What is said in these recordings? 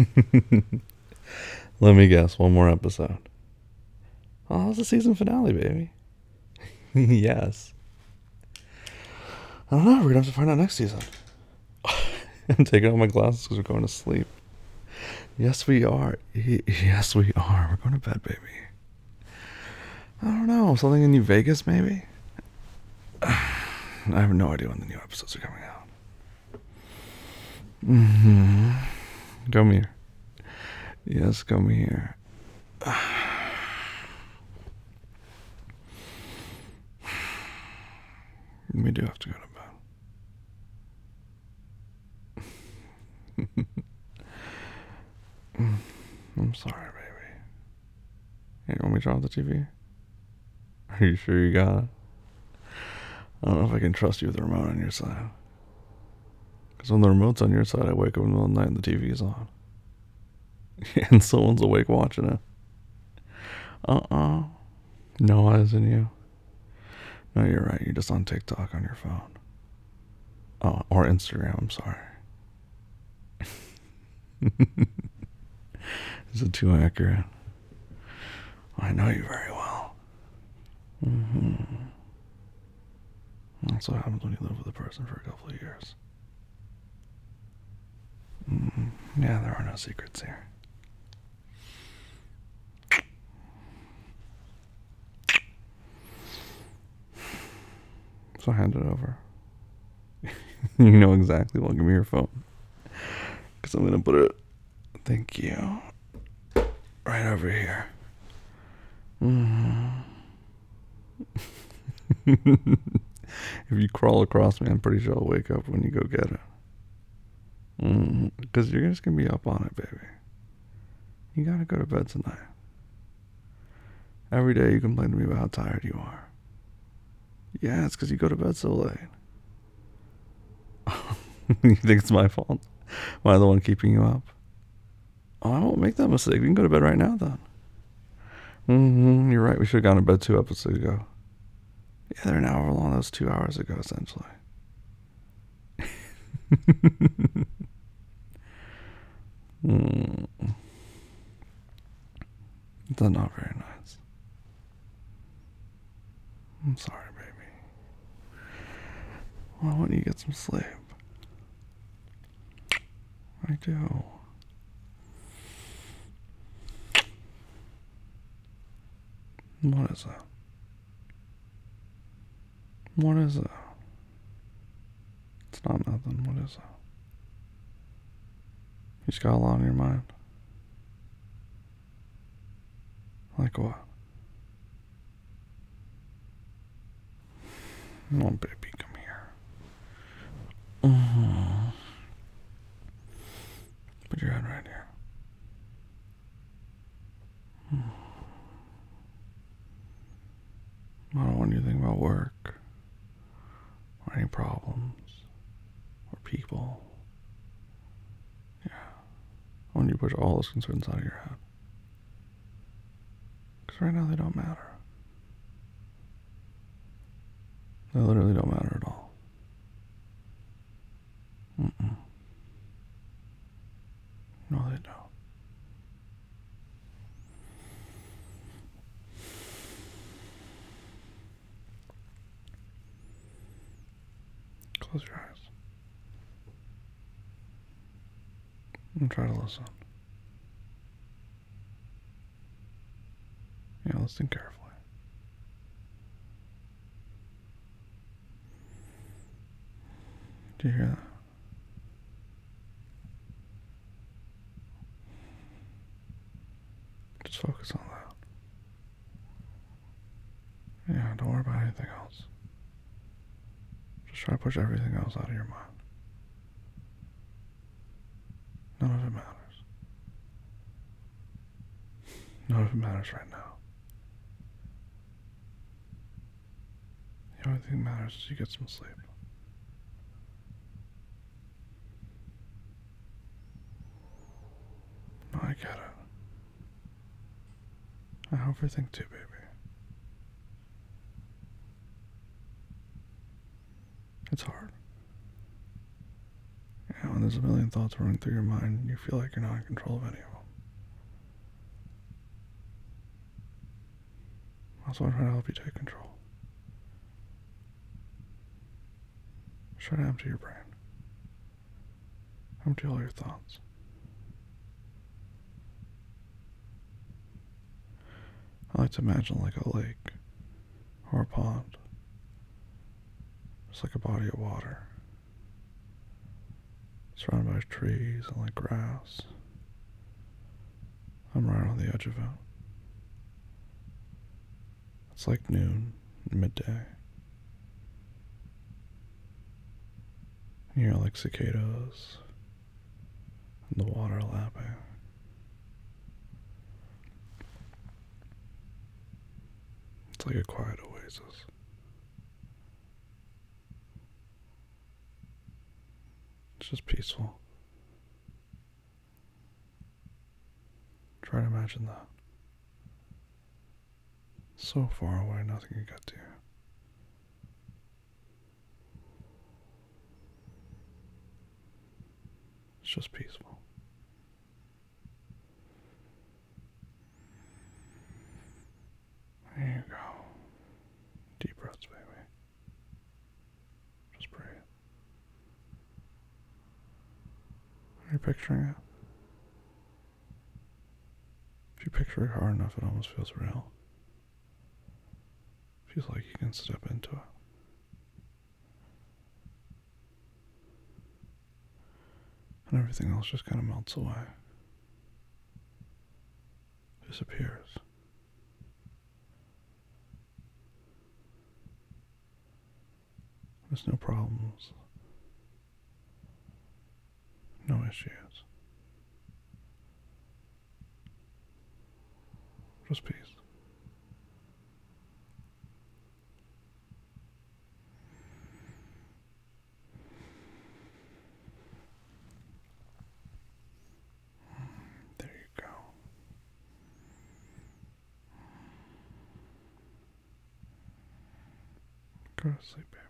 Let me guess, one more episode. Oh, it's the season finale, baby. Yes. I don't know. We're gonna have to find out next season. I'm taking off my glasses because we're going to sleep. Yes, we are. Yes, we are. We're going to bed, baby. I don't know. Something in New Vegas, maybe? I have no idea when the new episodes are coming out. Mm-hmm. Come here. Yes, come here. We do have to go to bed. I'm sorry, baby. Hey, you want me to turn off the TV? Are you sure you got it? I don't know if I can trust you with the remote on your side. Because when the remote's on your side, I wake up in the middle of the night and the TV's on. And someone's awake watching it. No eyes in you. No, you're right. You're just on TikTok on your phone. Oh, or Instagram. I'm sorry. Is it too accurate? I know you very well. Mm-hmm. That's what happens when you live with a person for a couple of years. Yeah, there are no secrets here. So hand it over. You know exactly. Well, give me your phone. Because I'm going to put it, thank you, right over here. Mm-hmm. If you crawl across me, I'm pretty sure I'll wake up when you go get it. Because you're just going to be up on it, baby. You got to go to bed tonight. Every day you complain to me about how tired you are. Yeah, it's because you go to bed so late. You think it's my fault? Am I the one keeping you up? Oh, I won't make that mistake. We can go to bed right now, then. You're right. We should have gone to bed 2 episodes ago. Yeah, they're an hour long. That was 2 hours ago, essentially. That's not very nice. I'm sorry, baby. Well, why don't you get some sleep? I do. What is it? What is it? It's not nothing. What is it? You just got a lot on your mind. Like what? Oh, baby, come here. Put your head right here. I don't want you to think about work, or any problems, or people. Yeah. I want you to push all those concerns out of your head. Because right now they don't matter. They literally don't matter at all. No, they don't. Close your eyes. And try to listen. Yeah, listen carefully. Do you hear that? Just focus on that. Yeah, don't worry about anything else. Just try to push everything else out of your mind. None of it matters. None of it matters right now. The only thing that matters is you get some sleep. No, I get it. I overthink too, baby. It's hard. Yeah, Yeah, when there's a million thoughts running through your mind and you feel like you're not in control of any of them. That's why I'm trying to help you take control. Try to empty your brain. Empty all your thoughts. I like to imagine like a lake or a pond. Just like a body of water. Surrounded by trees and like grass. I'm right on the edge of it. It's like noon, midday. You hear like cicadas and the water lapping. It's like a quiet oasis. It's just peaceful. Try to imagine that. So far away, nothing can get to you. It's just peaceful. There you go. Deep breaths, baby. Just breathe. Are you picturing it? If you picture it hard enough, it almost feels real. Feels like you can step into it. And everything else just kind of melts away. Disappears. There's no problems. No issues. Just peace. There you go. Go to sleep, baby.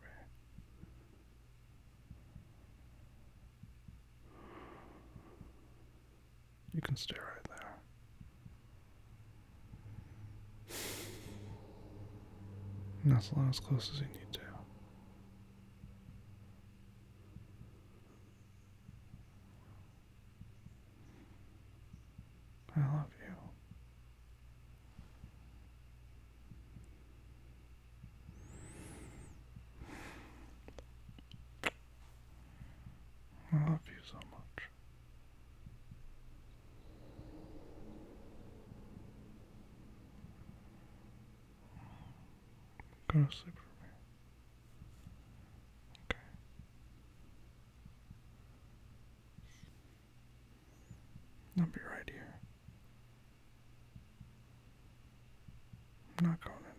You can stay right there. Nestle as close as you need to. I love you. I love you so much. Go to sleep for me. Okay. I'll be right here. I'm not going